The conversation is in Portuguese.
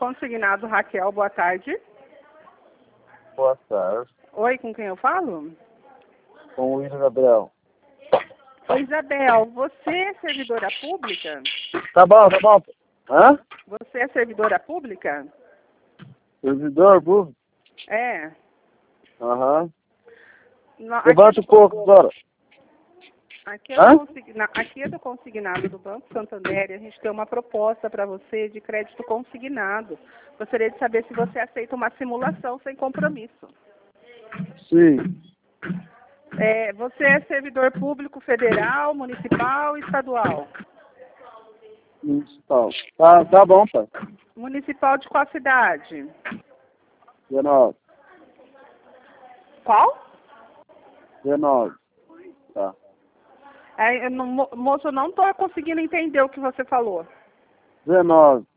Consignado Raquel, boa tarde. Boa tarde. Oi, com quem eu falo? Com o William Gabriel. Oi, Isabel, você é servidora pública? Tá bom, tá bom. Hã? Você é servidora pública? Servidor, burro? É. Aham. Aqui Levanta um pouco agora. Aqui Hã? aqui é do consignado do Banco Santander e a gente tem uma proposta para você de crédito consignado. Gostaria de saber se você aceita uma simulação sem compromisso. Sim. Você é servidor público federal, municipal e estadual? Municipal. Tá bom, pai. Municipal de qual cidade? 19. Qual? 19. Tá. Moço, eu não estou conseguindo entender o que você falou. 19.